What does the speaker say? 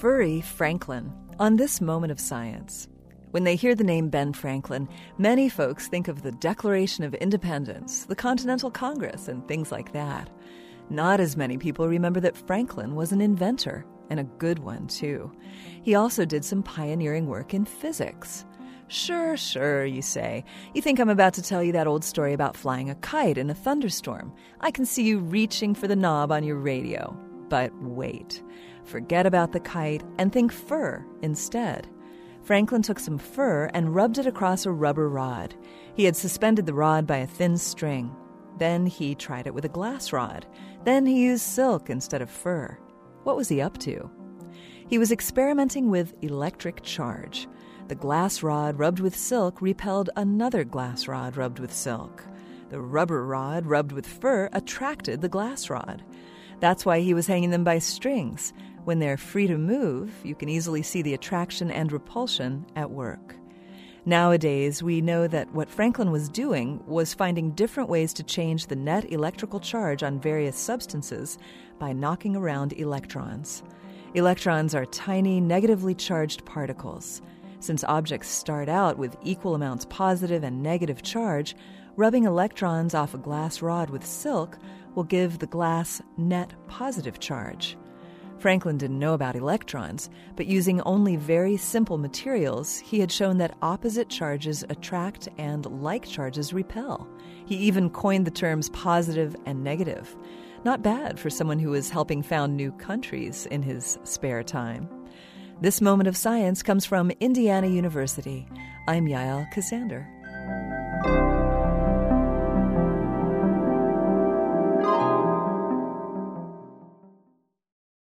Furry Franklin on this moment of science. When they hear the name Ben Franklin, many folks think of the Declaration of Independence, the Continental Congress, and things like that. Not as many people remember that Franklin was an inventor, and a good one, too. He also did some pioneering work in physics. Sure, you say. You think I'm about to tell you that old story about flying a kite in a thunderstorm. I can see you reaching for the knob on your radio. But wait. Forget about the kite and think fur instead. Franklin took some fur and rubbed it across a rubber rod. He had suspended the rod by a thin string. Then he tried it with a glass rod. Then he used silk instead of fur. What was he up to? He was experimenting with electric charge. The glass rod rubbed with silk repelled another glass rod rubbed with silk. The rubber rod rubbed with fur attracted the glass rod. That's why he was hanging them by strings. When they're free to move, you can easily see the attraction and repulsion at work. Nowadays, we know that what Franklin was doing was finding different ways to change the net electrical charge on various substances by knocking around electrons. Electrons are tiny, negatively charged particles. Since objects start out with equal amounts positive and negative charge, rubbing electrons off a glass rod with silk will give the glass net positive charge. Franklin didn't know about electrons, but using only very simple materials, he had shown that opposite charges attract and like charges repel. He even coined the terms positive and negative. Not bad for someone who was helping found new countries in his spare time. This moment of science comes from Indiana University. I'm Yael Ksander.